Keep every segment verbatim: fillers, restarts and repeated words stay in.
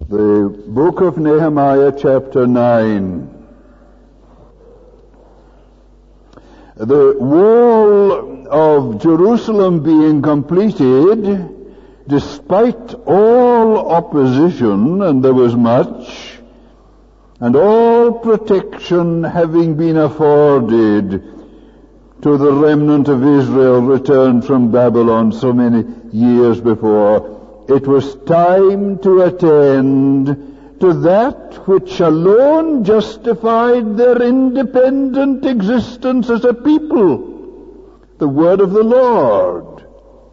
The book of Nehemiah, chapter nine. The wall of Jerusalem being completed, despite all opposition, and there was much, and all protection having been afforded to the remnant of Israel returned from Babylon so many years before, it was time to attend to that which alone justified their independent existence as a people, the word of the Lord,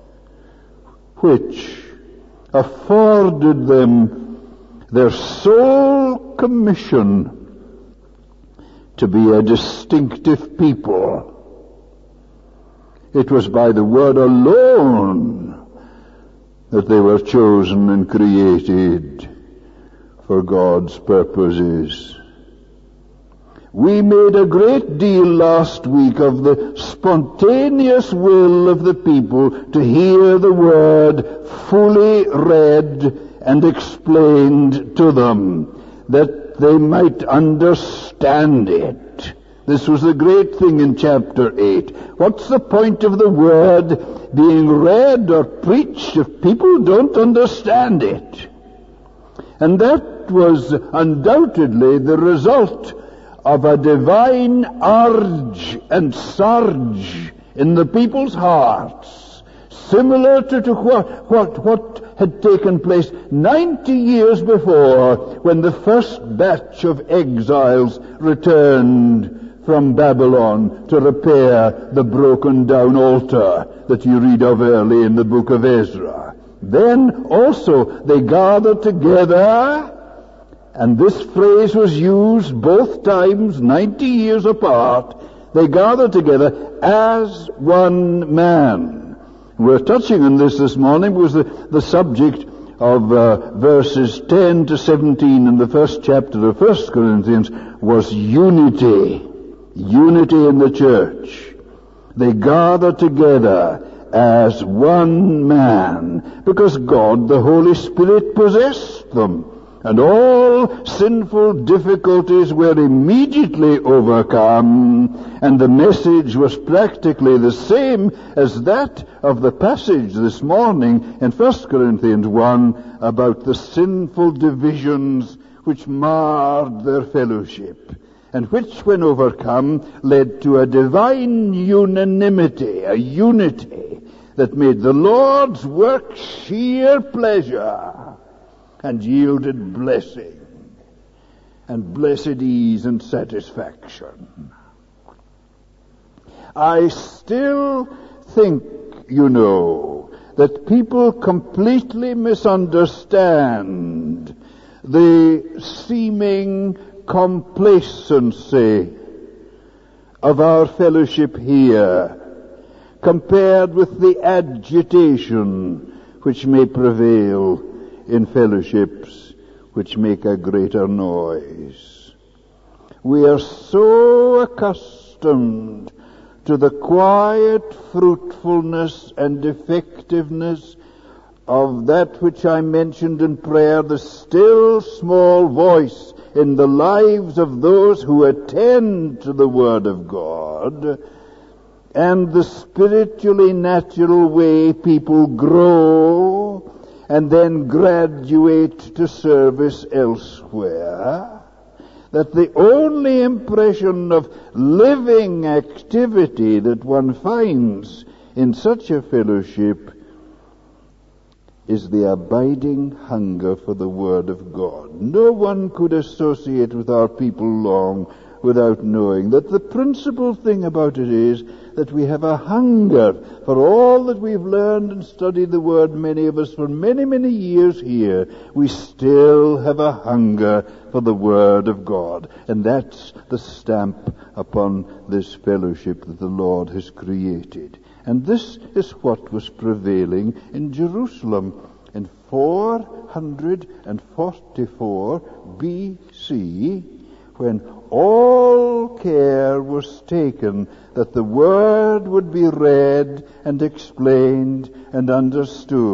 which afforded them their sole commission to be a distinctive people. It was by the word alone that they were chosen and created for God's purposes. We made a great deal last week of the spontaneous will of the people to hear the word fully read and explained to them, that they might understand it. This was the great thing in chapter eight. What's the point of the word being read or preached if people don't understand it? And that was undoubtedly the result of a divine urge and surge in the people's hearts, similar to, to what, what, what had taken place ninety years before, when the first batch of exiles returned from Babylon to repair the broken down altar that you read of early in the book of Ezra. Then also they gathered together, and this phrase was used both times, ninety years apart. They gathered together as one man. We're touching on this this morning because the, the subject of uh, verses ten to seventeen in the first chapter of First Corinthians was unity. Unity in the church. They gathered together as one man because God, the Holy Spirit, possessed them. And all sinful difficulties were immediately overcome, and the message was practically the same as that of the passage this morning in First Corinthians one about the sinful divisions which marred their fellowship, and which, when overcome, led to a divine unanimity, a unity that made the Lord's work sheer pleasure and yielded blessing and blessed ease and satisfaction. I still think, you know, that people completely misunderstand the seeming complacency of our fellowship here compared with the agitation which may prevail in fellowships which make a greater noise. We are so accustomed to the quiet fruitfulness and effectiveness of that which I mentioned in prayer, the still small voice in the lives of those who attend to the Word of God, and the spiritually natural way people grow and then graduate to service elsewhere, that the only impression of living activity that one finds in such a fellowship is the abiding hunger for the Word of God. No one could associate with our people long without knowing that the principal thing about it is that we have a hunger for all that we've learned and studied the Word, many of us for many, many years here. We still have a hunger for the Word of God. And that's the stamp upon this fellowship that the Lord has created. And this is what was prevailing in Jerusalem in four hundred forty-four B C, when all care was taken that the Word would be read and explained and understood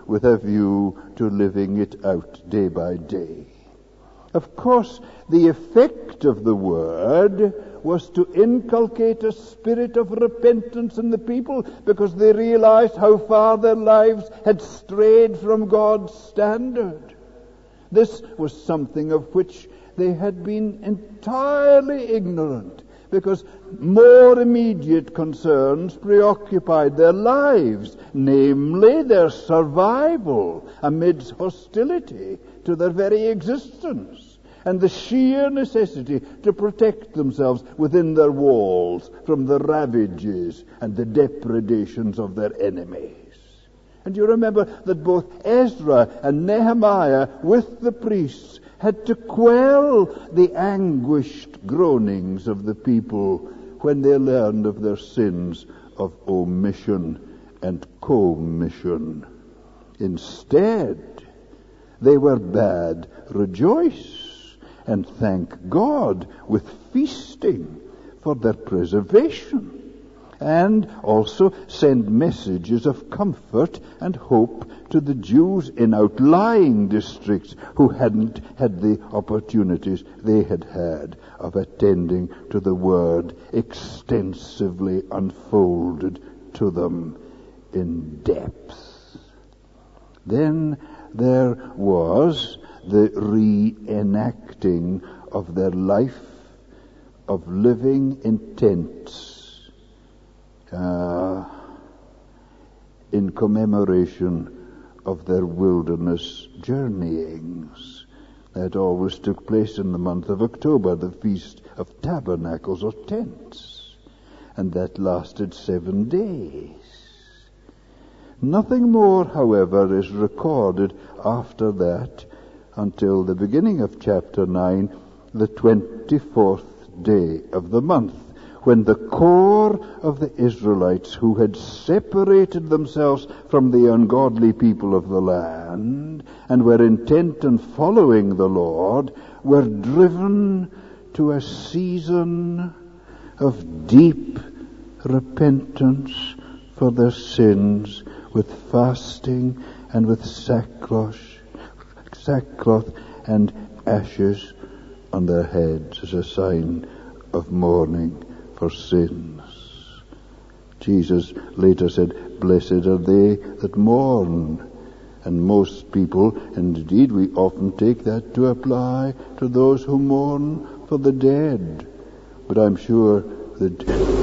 with a view to living it out day by day. Of course, the effect of the word was to inculcate a spirit of repentance in the people, because they realized how far their lives had strayed from God's standard. This was something of which they had been entirely ignorant, because more immediate concerns preoccupied their lives, namely their survival amidst hostility to their very existence, and the sheer necessity to protect themselves within their walls from the ravages and the depredations of their enemies. And you remember that both Ezra and Nehemiah, with the priests, had to quell the anguished groanings of the people when they learned of their sins of omission and commission. Instead, they were bade rejoice and thank God with feasting for their preservation, and also send messages of comfort and hope to the Jews in outlying districts who hadn't had the opportunities they had had of attending to the word extensively unfolded to them in depth. Then there was the reenacting of their life of living in tents, Uh, in commemoration of their wilderness journeyings. That always took place in the month of October, the Feast of Tabernacles or Tents, and that lasted seven days. Nothing more, however, is recorded after that until the beginning of chapter nine, the twenty-fourth day of the month, when the core of the Israelites, who had separated themselves from the ungodly people of the land and were intent on following the Lord, were driven to a season of deep repentance for their sins, with fasting and with sackcloth, sackcloth and ashes on their heads as a sign of mourning for sins. Jesus later said, "Blessed are they that mourn." And most people, and indeed we often take that to apply to those who mourn for the dead. But I'm sure that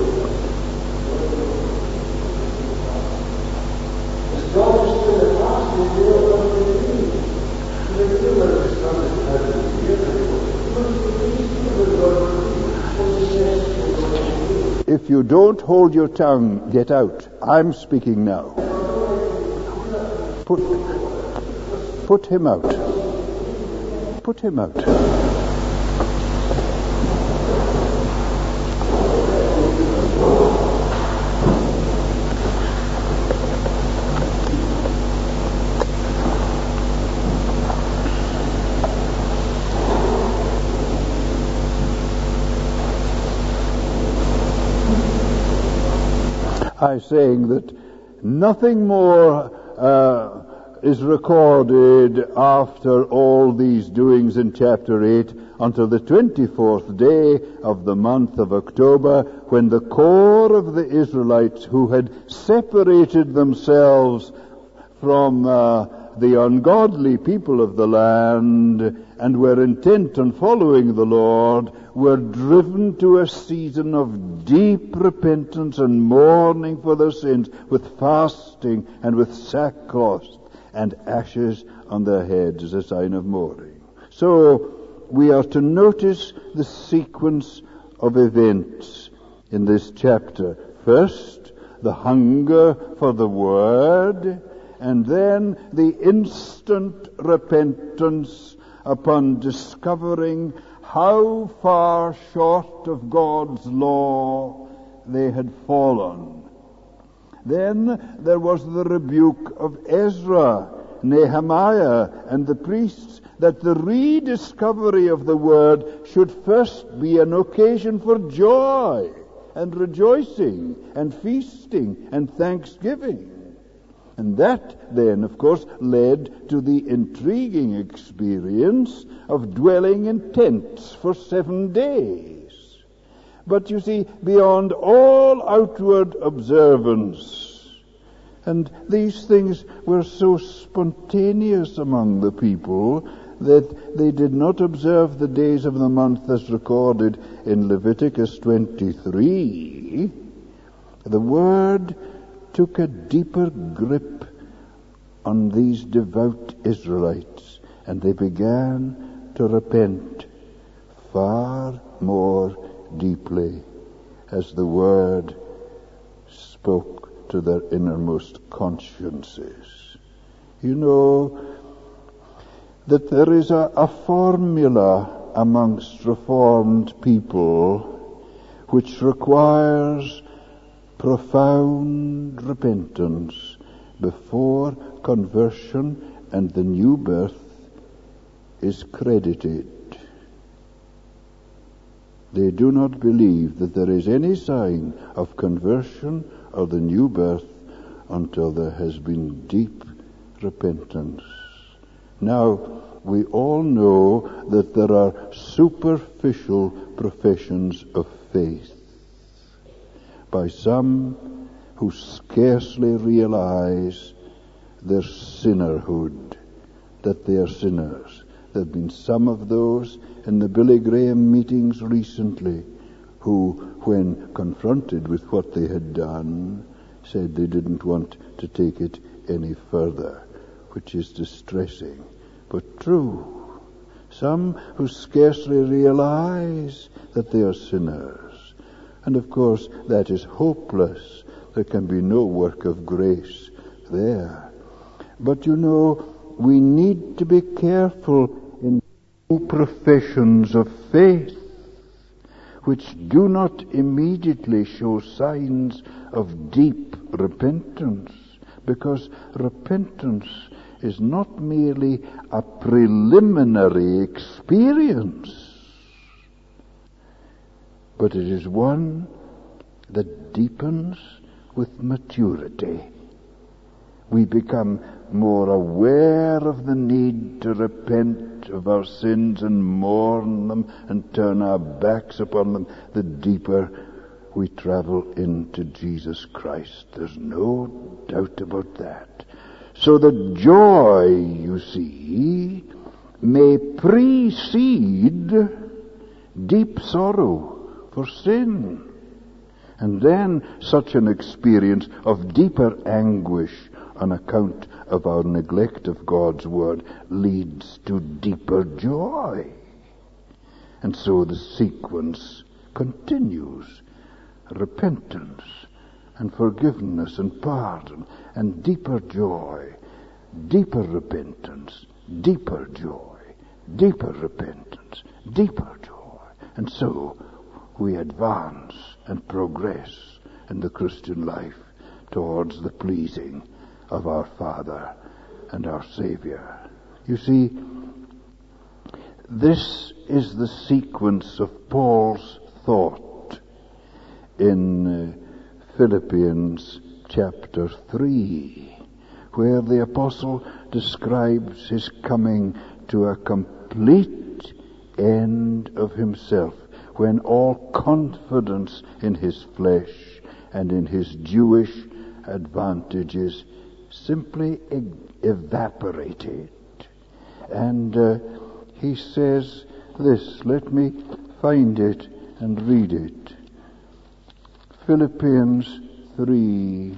if you don't hold your tongue, get out. I'm speaking now. Put, put him out. Put him out. I'm saying that nothing more uh, is recorded after all these doings in chapter eight until the twenty-fourth day of the month of October, when the core of the Israelites, who had separated themselves from uh, the ungodly people of the land and were intent on following the Lord, were driven to a season of deep repentance and mourning for their sins, with fasting and with sackcloth and ashes on their heads as a sign of mourning. So we are to notice the sequence of events in this chapter. First, the hunger for the Word, and then the instant repentance upon discovering how far short of God's law they had fallen. Then there was the rebuke of Ezra, Nehemiah, and the priests, that the rediscovery of the Word should first be an occasion for joy and rejoicing and feasting and thanksgiving. And that then, of course, led to the intriguing experience of dwelling in tents for seven days. But you see, beyond all outward observance, and these things were so spontaneous among the people that they did not observe the days of the month as recorded in Leviticus twenty-three. The Word took a deeper grip on these devout Israelites, and they began to repent far more deeply as the Word spoke to their innermost consciences. You know that there is a, a formula amongst Reformed people which requires profound repentance before conversion and the new birth is credited. They do not believe that there is any sign of conversion or the new birth until there has been deep repentance. Now, we all know that there are superficial professions of faith by some who scarcely realize their sinnerhood, that they are sinners. There have been some of those in the Billy Graham meetings recently who, when confronted with what they had done, said they didn't want to take it any further, which is distressing, but true. Some who scarcely realize that they are sinners. And of course, that is hopeless. There can be no work of grace there. But you know, we need to be careful in professions of faith which do not immediately show signs of deep repentance, because repentance is not merely a preliminary experience, but it is one that deepens with maturity. We become more aware of the need to repent of our sins and mourn them and turn our backs upon them, the deeper we travel into Jesus Christ. There's no doubt about that. So the joy, you see, may precede deep sorrow for sin. And then such an experience of deeper anguish on account of our neglect of God's Word leads to deeper joy. And so the sequence continues. Repentance and forgiveness and pardon and deeper joy, deeper repentance, deeper joy, deeper repentance, deeper joy. And so we advance and progress in the Christian life towards the pleasing of our Father and our Savior. You see, this is the sequence of Paul's thought in uh, Philippians chapter three, where the apostle describes his coming to a complete end of himself, when all confidence in his flesh and in his Jewish advantages simply e- evaporated. And uh, he says this, let me find it and read it. Philippians three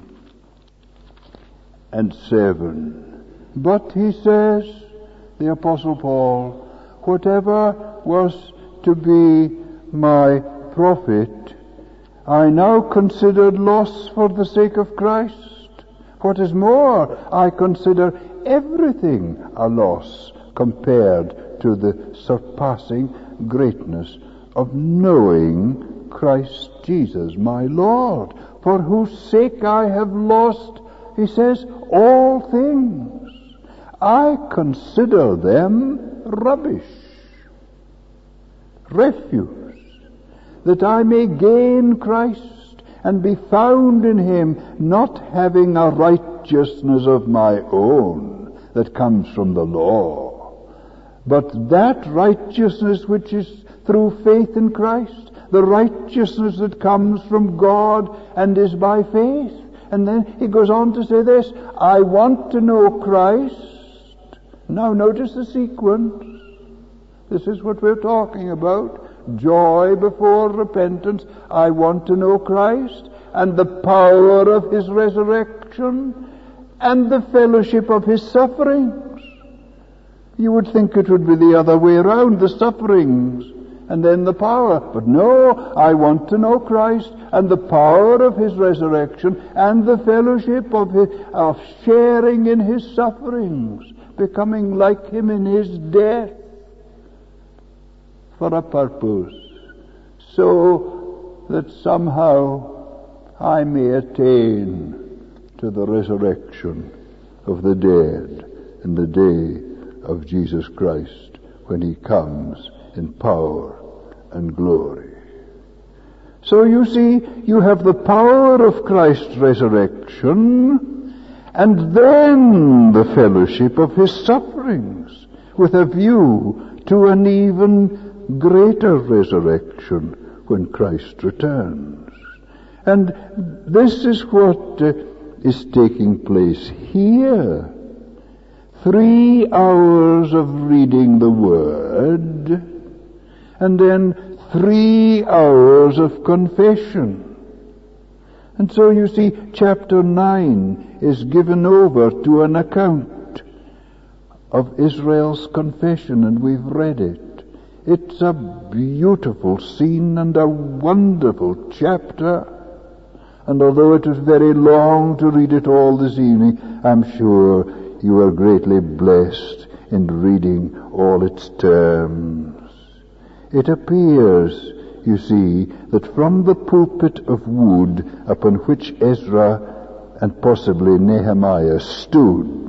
and seven. But he says, the Apostle Paul, whatever was to be my profit, I now considered loss for the sake of Christ. What is more, I consider everything a loss compared to the surpassing greatness of knowing Christ Jesus, my Lord, for whose sake I have lost, he says, all things. I consider them rubbish, refuse, that I may gain Christ and be found in him, not having a right righteousness of my own that comes from the law, but that righteousness which is through faith in Christ, the righteousness that comes from God and is by faith. And then he goes on to say this, I want to know Christ. Now notice the sequence. This is what we're talking about. Joy before repentance. I want to know Christ and the power of his resurrection and the fellowship of his sufferings. You would think it would be the other way around, the sufferings and then the power. But no, I want to know Christ and the power of his resurrection and the fellowship of his, of sharing in his sufferings, becoming like him in his death for a purpose, so that somehow I may attain to the resurrection of the dead in the day of Jesus Christ when he comes in power and glory. So you see, you have the power of Christ's resurrection and then the fellowship of his sufferings with a view to an even greater resurrection when Christ returns. And this is what uh, is taking place here. Three hours of reading the Word, and then three hours of confession. And so you see, chapter nine is given over to an account of Israel's confession, and we've read it. It's a beautiful scene and a wonderful chapter. And although it is very long to read it all this evening, I'm sure you are greatly blessed in reading all its terms. It appears, you see, that from the pulpit of wood upon which Ezra and possibly Nehemiah stood,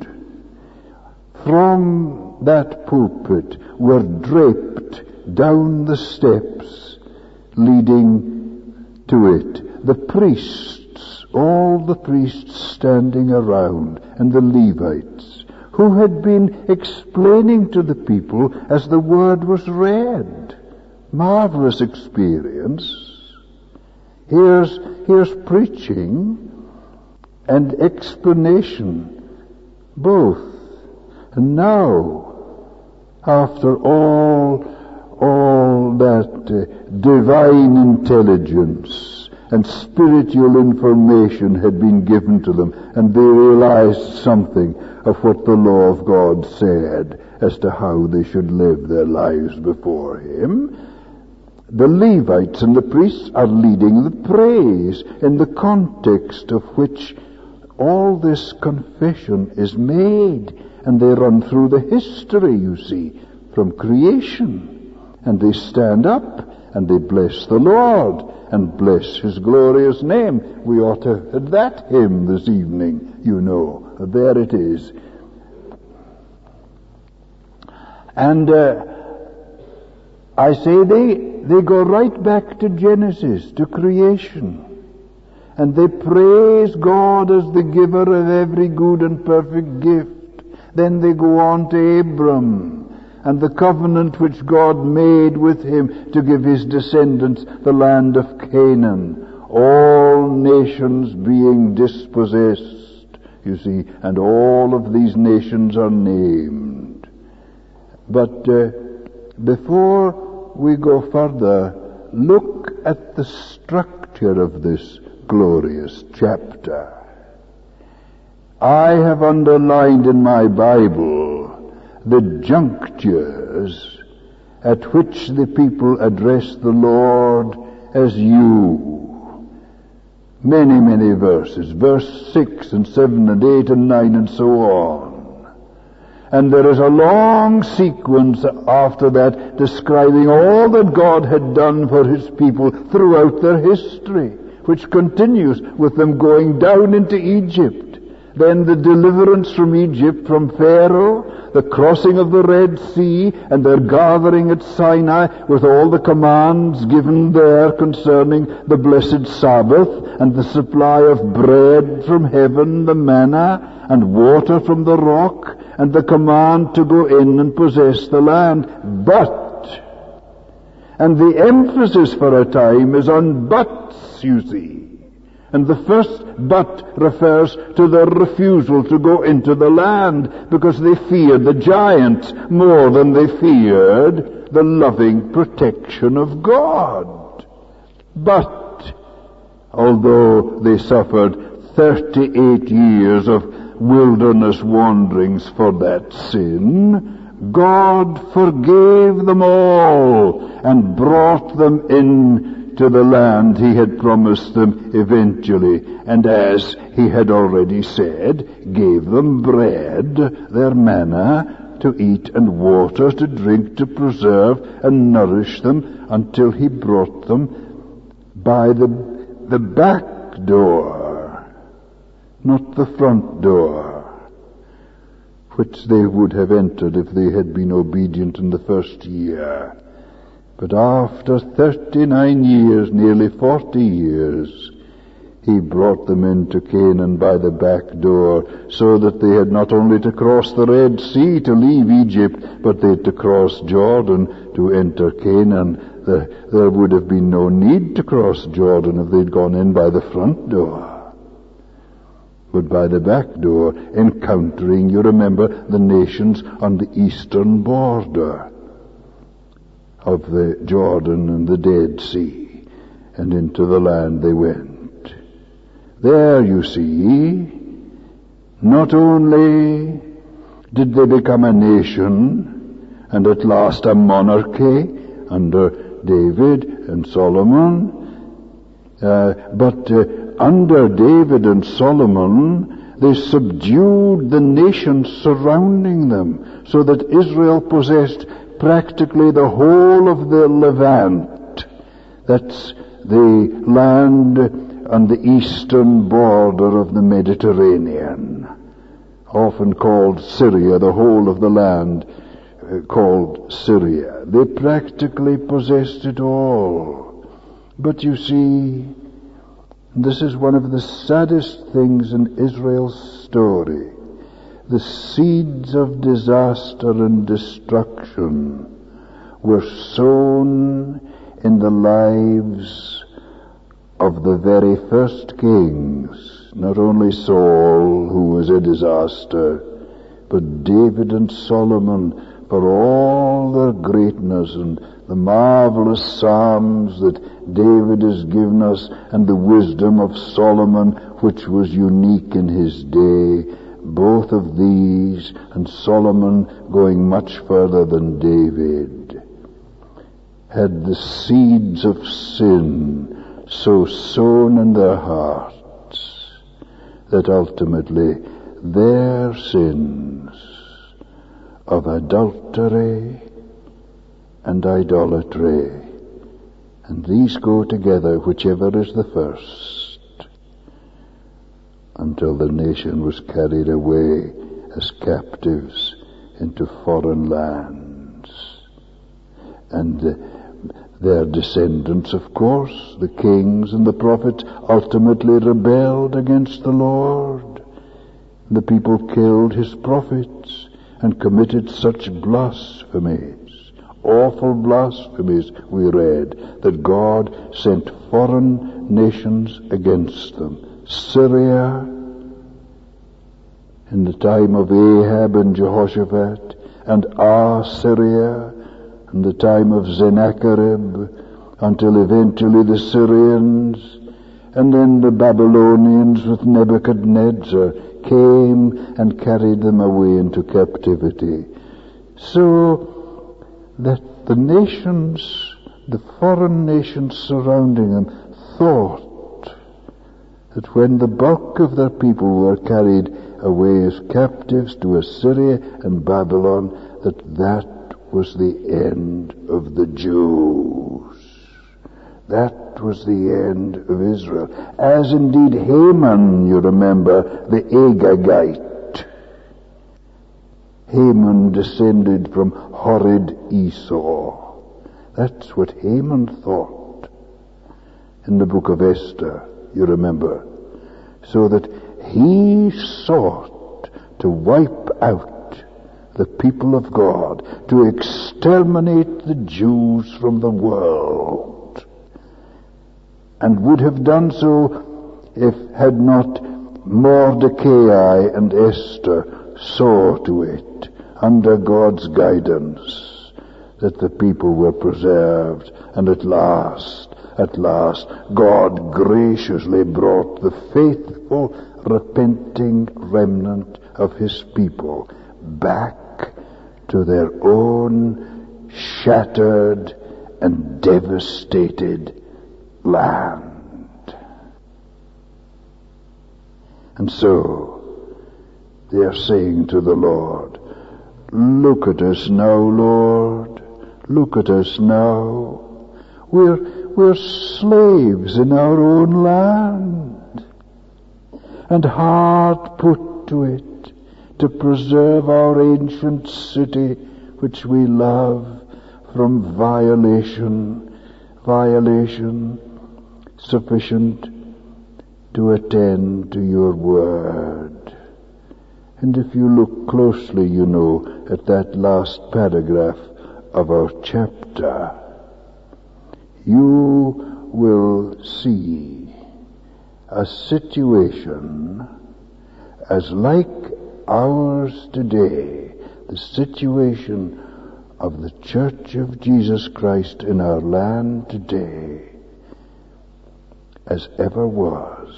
from that pulpit were draped down the steps leading to it the priests, all the priests standing around, and the Levites, who had been explaining to the people as the word was read. Marvelous experience. Here's, here's preaching and explanation, both. And now, after all all that uh, divine intelligence and spiritual information had been given to them, and they realized something of what the law of God said as to how they should live their lives before him. The Levites and the priests are leading the praise in the context of which all this confession is made, and they run through the history, you see, from creation. And they stand up and they bless the Lord and bless his glorious name. We ought to have had that hymn this evening, you know. There it is. And uh, I say they, they go right back to Genesis, to creation. And they praise God as the giver of every good and perfect gift. Then they go on to Abram and the covenant which God made with him to give his descendants the land of Canaan, all nations being dispossessed, you see, and all of these nations are named. But uh, before we go further, look at the structure of this glorious chapter. I have underlined in my Bible the junctures at which the people address the Lord as you. Many, many verses, verse six and seven and eight and nine and so on. And there is a long sequence after that describing all that God had done for his people throughout their history, which continues with them going down into Egypt, then the deliverance from Egypt, from Pharaoh, the crossing of the Red Sea, and their gathering at Sinai with all the commands given there concerning the blessed Sabbath, and the supply of bread from heaven, the manna, and water from the rock, and the command to go in and possess the land. But, and the emphasis for a time is on buts, you see. And the first but refers to their refusal to go into the land, because they feared the giants more than they feared the loving protection of God. But, although they suffered thirty-eight years of wilderness wanderings for that sin, God forgave them all and brought them in to the land he had promised them eventually, and as he had already said, gave them bread, their manna, to eat, and water to drink, to preserve and nourish them, until he brought them by the, the back door, not the front door, which they would have entered if they had been obedient in the first year. But after thirty-nine years, nearly forty years, he brought them into Canaan by the back door, so that they had not only to cross the Red Sea to leave Egypt, but they had to cross Jordan to enter Canaan. There, there would have been no need to cross Jordan if they'd gone in by the front door, but by the back door, encountering, you remember, the nations on the eastern border of the Jordan and the Dead Sea, and into the land they went. There, you see, not only did they become a nation, and at last a monarchy under David and Solomon, uh, but uh, under David and Solomon, they subdued the nations surrounding them, so that Israel possessed practically the whole of the Levant. That's the land on the eastern border of the Mediterranean, often called Syria, the whole of the land uh, called Syria. They practically possessed it all. But you see, this is one of the saddest things in Israel's story. The seeds of disaster and destruction were sown in the lives of the very first kings, not only Saul, who was a disaster, but David and Solomon, for all their greatness and the marvelous psalms that David has given us, and the wisdom of Solomon, which was unique in his day. Both of these, and Solomon going much further than David, had the seeds of sin so sown in their hearts that ultimately their sins of adultery and idolatry, and these go together, whichever is the first, until the nation was carried away as captives into foreign lands. And uh, their descendants, of course, the kings and the prophets, ultimately rebelled against the Lord. The people killed his prophets and committed such blasphemies, awful blasphemies, we read, that God sent foreign nations against them. Syria, in the time of Ahab and Jehoshaphat, and Assyria, in the time of Sennacherib, until eventually the Syrians, and then the Babylonians with Nebuchadnezzar came and carried them away into captivity. So that the nations, the foreign nations surrounding them, thought that when the bulk of their people were carried away as captives to Assyria and Babylon, that that was the end of the Jews. That was the end of Israel. As indeed Haman, you remember, the Agagite. Haman descended from horrid Esau. That's what Haman thought in the book of Esther, you remember. So that he sought to wipe out the people of God, to exterminate the Jews from the world, and would have done so if had not Mordecai and Esther saw to it, under God's guidance, that the people were preserved, and at last, at last, God graciously brought the faithful, repenting remnant of his people back to their own shattered and devastated land. And so they are saying to the Lord, look at us now, Lord. Look at us now. We're, we're slaves in our own land, and hard put to it to preserve our ancient city, which we love, from violation, violation sufficient to attend to your word. And if you look closely, you know, at that last paragraph of our chapter, you will see a situation as like ours today, the situation of the Church of Jesus Christ in our land today, as ever was.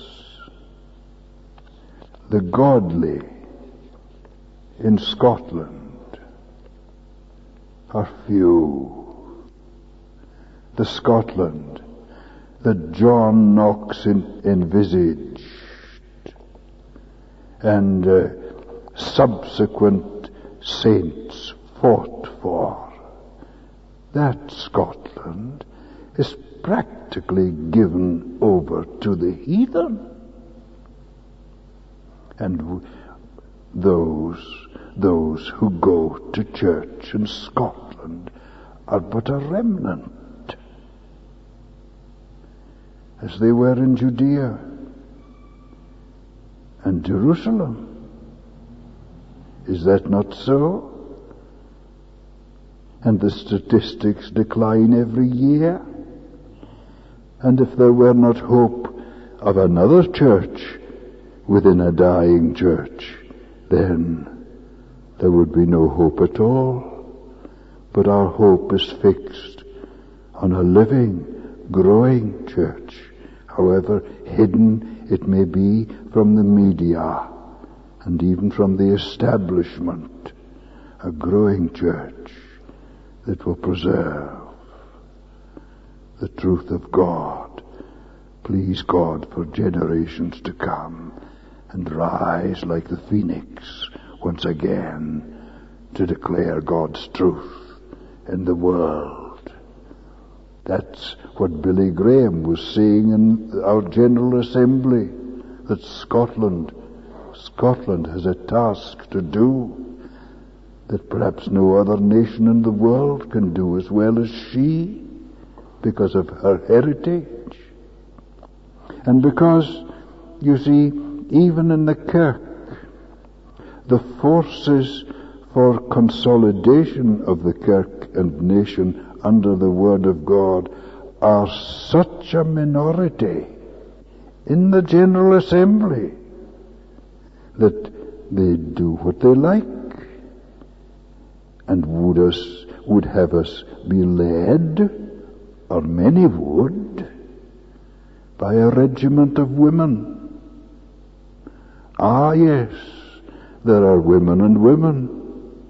The godly in Scotland are few. The Scotland that John Knox in, envisaged and uh, subsequent saints fought for, that Scotland is practically given over to the heathen. And those, those who go to church in Scotland are but a remnant, as they were in Judea and Jerusalem. Is that not so? And the statistics decline every year. And if there were not hope of another church within a dying church, then there would be no hope at all. But our hope is fixed on a living, growing church, however hidden it may be from the media and even from the establishment, a growing church that will preserve the truth of God, please God for generations to come, and rise like the phoenix once again to declare God's truth in the world. That's what Billy Graham was saying in our General Assembly, that Scotland Scotland has a task to do that perhaps no other nation in the world can do as well as she, because of her heritage. And because, you see, even in the Kirk, the forces for consolidation of the Kirk and nation under the Word of God are such a minority in the General Assembly that they do what they like, and would us would have us be led, or many would, by a regiment of women. Ah, yes, there are women and women.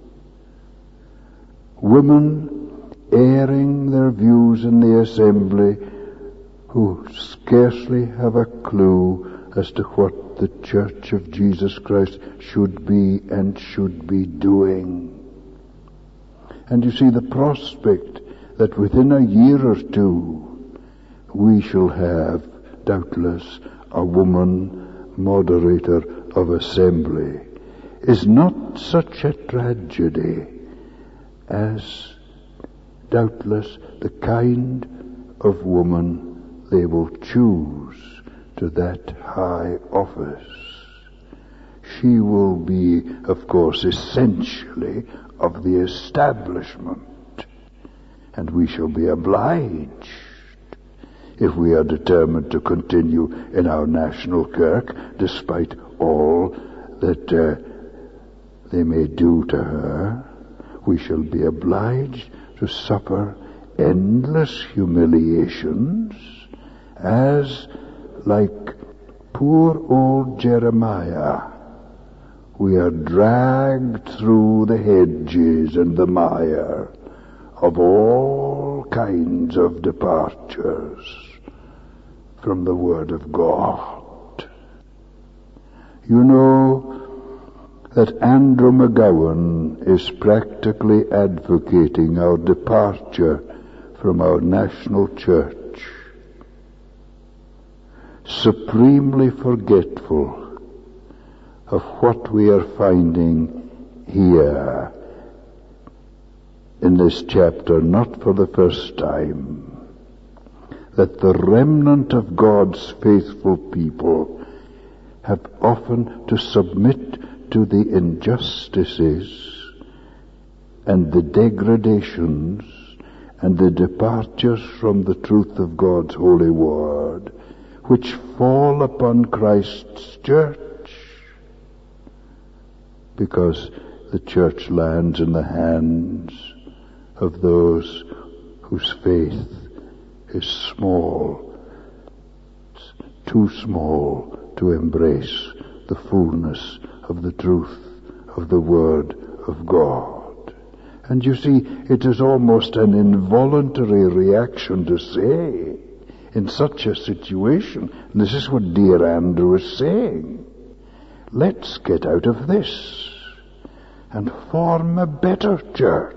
Women airing their views in the assembly who scarcely have a clue as to what the Church of Jesus Christ should be and should be doing. And you see the prospect that within a year or two, we shall have, doubtless, a woman moderator of assembly, is not such a tragedy as doubtless the kind of woman they will choose to that high office. She will be, of course, essentially of the establishment, and we shall be obliged, if we are determined to continue in our national kirk, despite all that uh, they may do to her, we shall be obliged to suffer endless humiliations, as, like poor old Jeremiah, we are dragged through the hedges and the mire of all kinds of departures from the Word of God. You know that Andrew McGowan is practically advocating our departure from our national church, supremely forgetful of what we are finding here in this chapter, not for the first time, that the remnant of God's faithful people have often to submit to the injustices and the degradations and the departures from the truth of God's holy word, which fall upon Christ's church, because the church lands in the hands of those whose faith is small, too small to embrace the fullness of the truth of the Word of God. And you see, it is almost an involuntary reaction to say, in such a situation, and this is what dear Andrew is saying, let's get out of this and form a better church.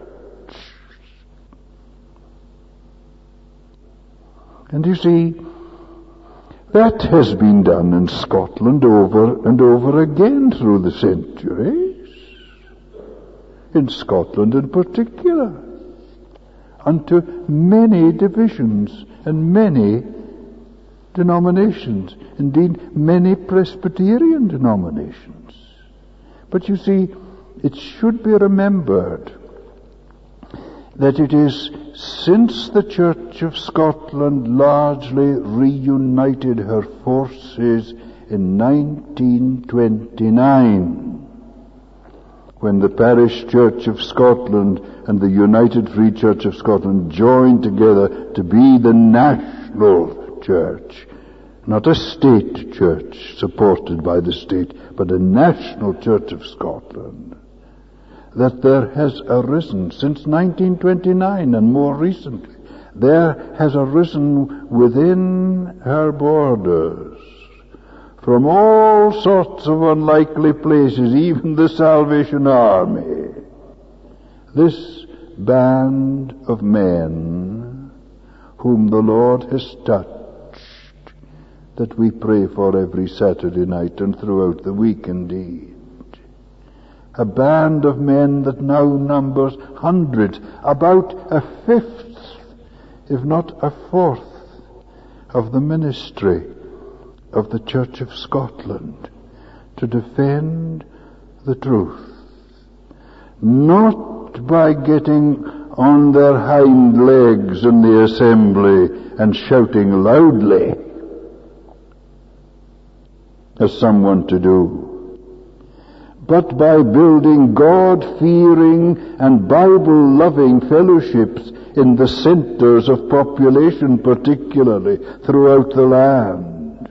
And you see, that has been done in Scotland over and over again through the centuries. In Scotland in particular, unto many divisions and many denominations, indeed many Presbyterian denominations. But you see, it should be remembered that it is since the Church of Scotland largely reunited her forces in nineteen twenty-nine, when the Parish Church of Scotland and the United Free Church of Scotland joined together to be the national church, not a state church supported by the state, but a national Church of Scotland, that there has arisen since nineteen twenty-nine and more recently, there has arisen within her borders, from all sorts of unlikely places, even the Salvation Army, this band of men whom the Lord has touched, that we pray for every Saturday night and throughout the week indeed. A band of men that now numbers hundreds, about a fifth, if not a fourth, of the ministry of the Church of Scotland, to defend the truth, not by getting on their hind legs in the assembly and shouting loudly, as some want to do, but by building God-fearing and Bible-loving fellowships in the centres of population, particularly throughout the land.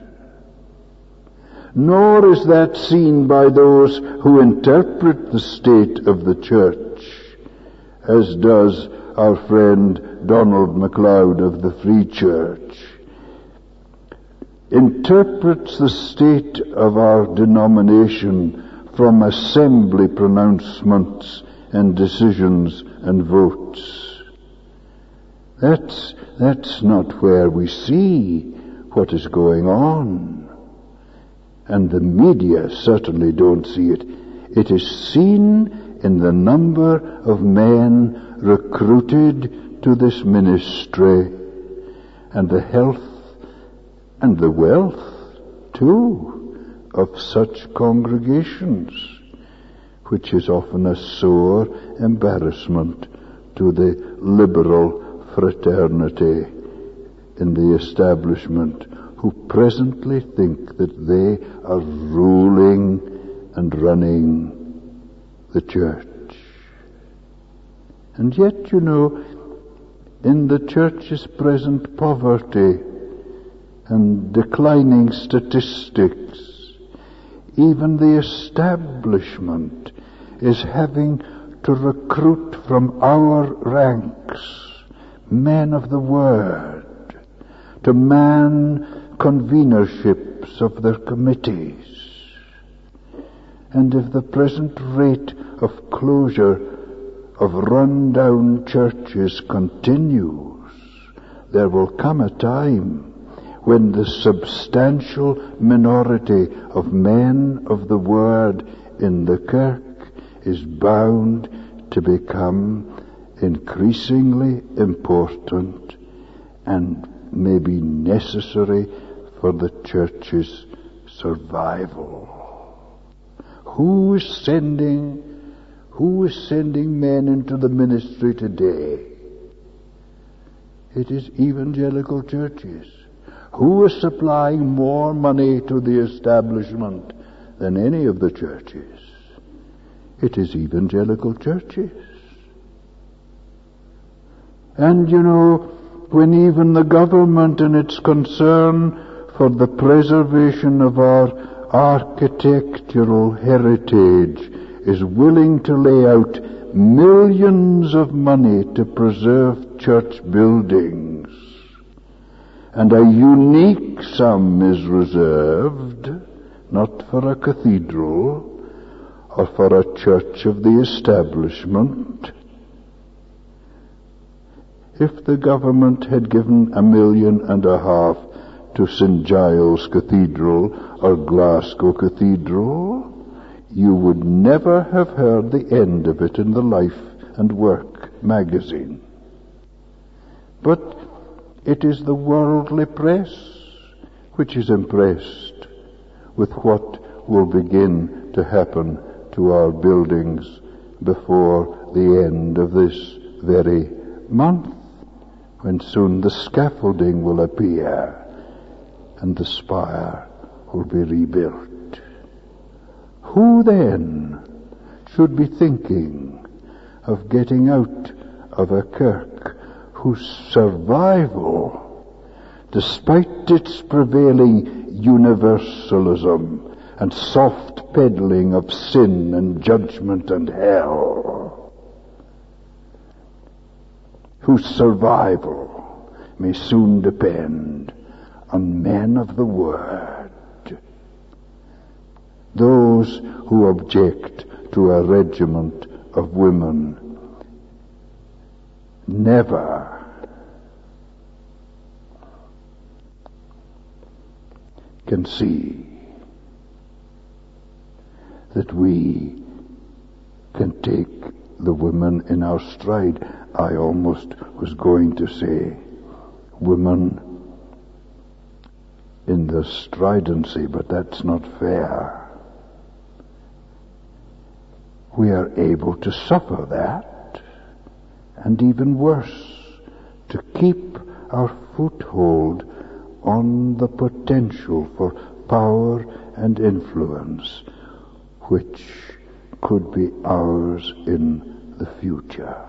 Nor is that seen by those who interpret the state of the church, as does our friend Donald MacLeod of the Free Church, interprets the state of our denomination from assembly pronouncements and decisions and votes. That's, that's not where we see what is going on. And the media certainly don't see it. It is seen in the number of men recruited to this ministry, and the health and the wealth, too, of such congregations, which is often a sore embarrassment to the liberal fraternity in the establishment, who presently think that they are ruling and running the church. And yet, you know, in the church's present poverty and declining statistics, even the establishment is having to recruit from our ranks men of the Word to man convenerships of their committees. And if the present rate of closure of run-down churches continues, there will come a time when the substantial minority of men of the Word in the kirk is bound to become increasingly important and may be necessary for the church's survival. Who is sending, who is sending men into the ministry today? It is evangelical churches. Who is supplying more money to the establishment than any of the churches? It is evangelical churches. And you know, when even the government in its concern for the preservation of our architectural heritage is willing to lay out millions of money to preserve church buildings, and a unique sum is reserved, not for a cathedral or for a church of the establishment. If the government had given a million and a half to Saint Giles Cathedral or Glasgow Cathedral, you would never have heard the end of it in the Life and Work magazine. But it is the worldly press which is impressed with what will begin to happen to our buildings before the end of this very month, when soon the scaffolding will appear and the spire will be rebuilt. Who then should be thinking of getting out of a kirk whose survival, despite its prevailing universalism and soft peddling of sin and judgment and hell, whose survival may soon depend on men of the Word, those who object to a regiment of women never can see that we can take the women in our stride. I almost was going to say women in the stridency, but that's not fair. We are able to suffer that, and even worse, to keep our foothold on the potential for power and influence which could be ours in the future.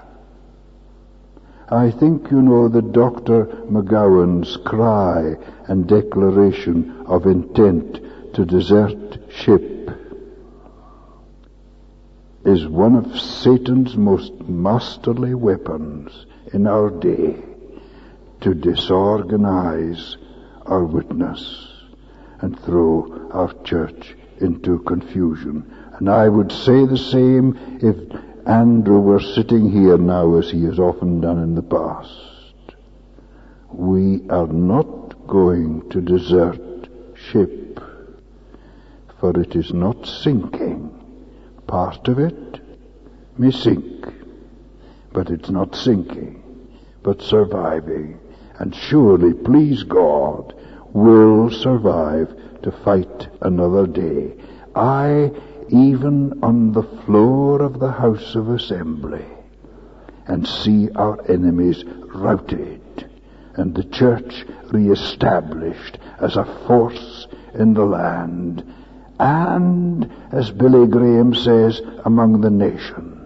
I think you know that Doctor McGowan's cry and declaration of intent to desert ship is one of Satan's most masterly weapons in our day to disorganize our witness and throw our church into confusion. And I would say the same if Andrew were sitting here now, as he has often done in the past. we are not going to desert ship, for it is not sinking. Part of it may sink, but it's not sinking, but surviving, and surely, please God, will survive to fight another day. I, even on the floor of the House of Assembly, and see our enemies routed, and the church re-established as a force in the land, and, as Billy Graham says, among the nations,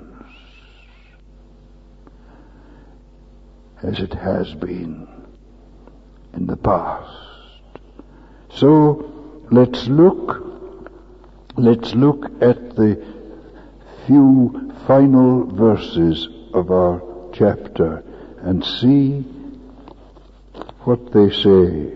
as it has been in the past. So, let's look, let's look at the few final verses of our chapter and see what they say.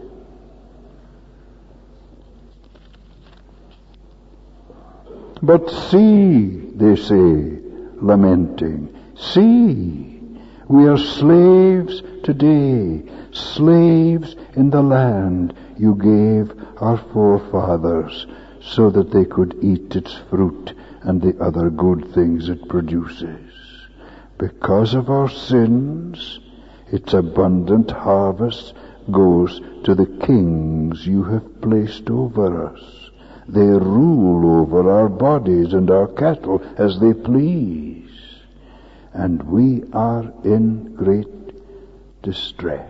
But see, they say, lamenting, see, we are slaves today, slaves in the land you gave our forefathers, so that they could eat its fruit and the other good things it produces. Because of our sins, its abundant harvest goes to the kings you have placed over us. They rule over our bodies and our cattle as they please, and we are in great distress.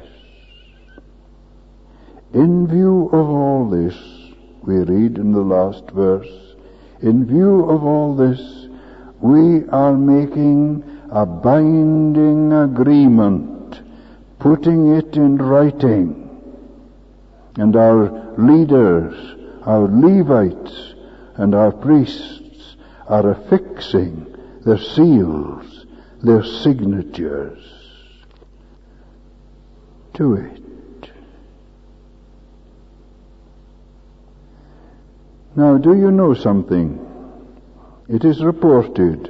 In view of all this, we read in the last verse, in view of all this, we are making a binding agreement, putting it in writing, and our leaders, our Levites, and our priests are affixing their seals, their signatures to it. Now, do you know something? It is reported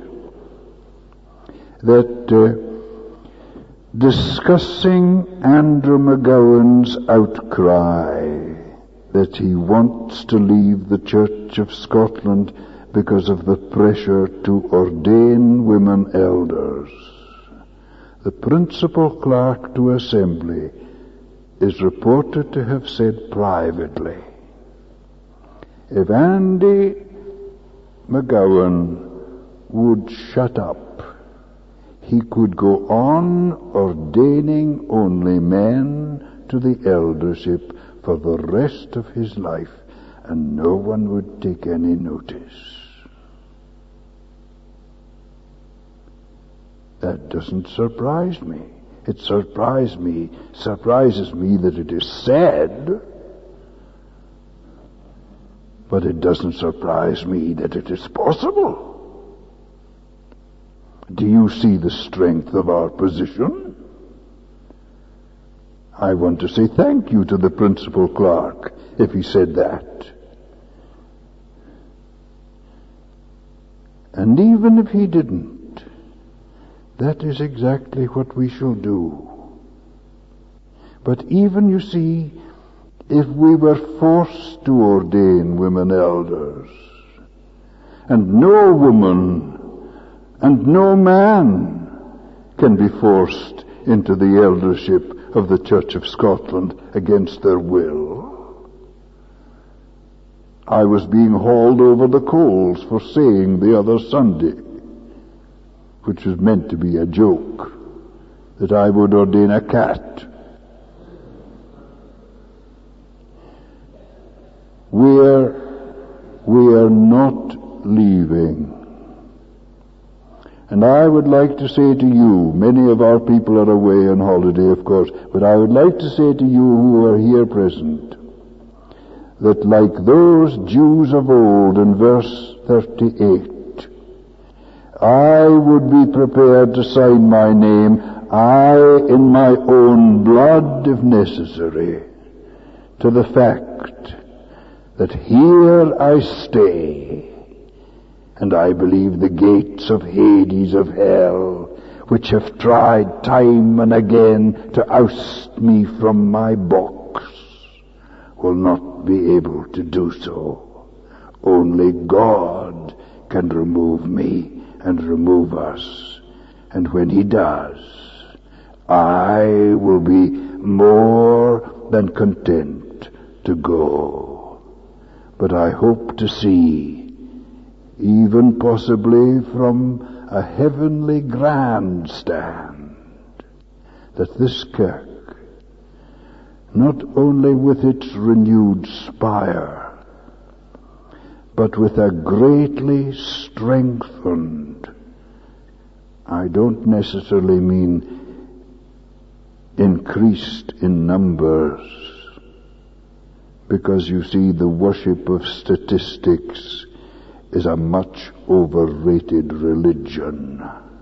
that uh, discussing Andrew McGowan's outcry that he wants to leave the Church of Scotland because of the pressure to ordain women elders, the principal clerk to Assembly is reported to have said privately, if Andy McGowan would shut up, he could go on ordaining only men to the eldership for the rest of his life, and no one would take any notice. That doesn't surprise me. It surprised me, surprises me that it is said, but it doesn't surprise me that it is possible. Do you see the strength of our position? I want to say thank you to the principal clerk if he said that. And even if he didn't, that is exactly what we shall do. But even, you see, if we were forced to ordain women elders, and no woman and no man can be forced into the eldership of the Church of Scotland against their will. I was being hauled over the coals for saying the other Sunday, which was meant to be a joke, that I would ordain a cat. We're, we are not leaving. And I would like to say to you, many of our people are away on holiday, of course, but I would like to say to you who are here present, that like those Jews of old in verse thirty-eight, I would be prepared to sign my name, I in my own blood if necessary, to the fact that here I stay, and I believe the gates of Hades, of hell, which have tried time and again to oust me from my box, will not be able to do so. Only God can remove me and remove us. And when He does, I will be more than content to go. But I hope to see, even possibly from a heavenly grandstand, that this kirk, not only with its renewed spire, but with a greatly strengthened, I don't necessarily mean increased in numbers, because you see, the worship of statistics is a much overrated religion,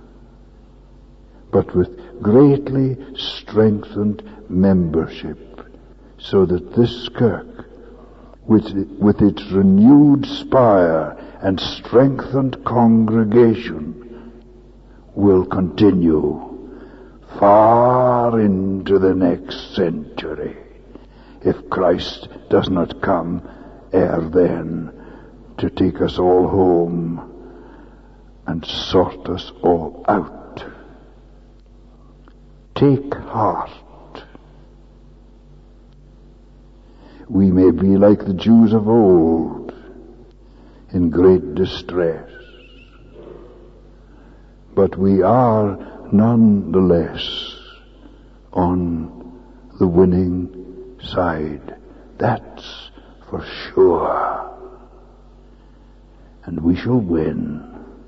but with greatly strengthened membership, so that this kirk, with, with its renewed spire and strengthened congregation, will continue far into the next century, if Christ does not come ere then to take us all home and sort us all out. Take heart. We may be like the Jews of old, in great distress, but we are none the less on the winning side. That's for sure. And we shall win,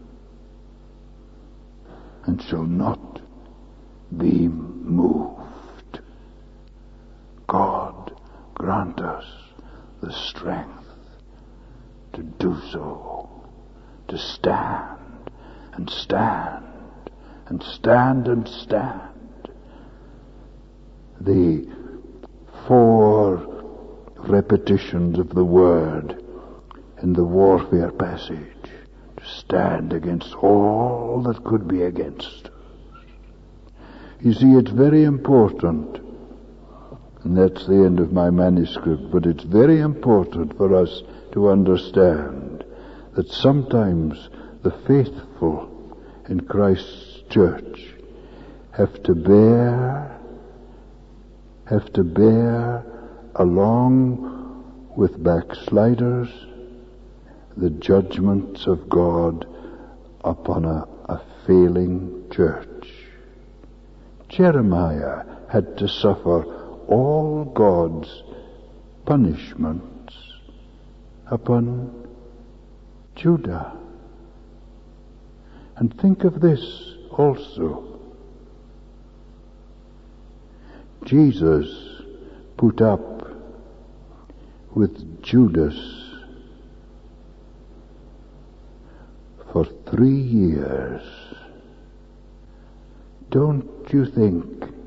and shall not be moved. God grant us the strength to do so, to stand and stand and stand and stand. The four repetitions of the word in the warfare passage, to stand against all that could be against us. You see, it's very important, and that's the end of my manuscript, but it's very important for us to understand that sometimes the faithful in Christ's church have to bear, have to bear along with backsliders the judgments of God upon a, a failing church. Jeremiah had to suffer all God's punishments upon Judah. And think of this also. Jesus put up with Judas for three years. Don't you think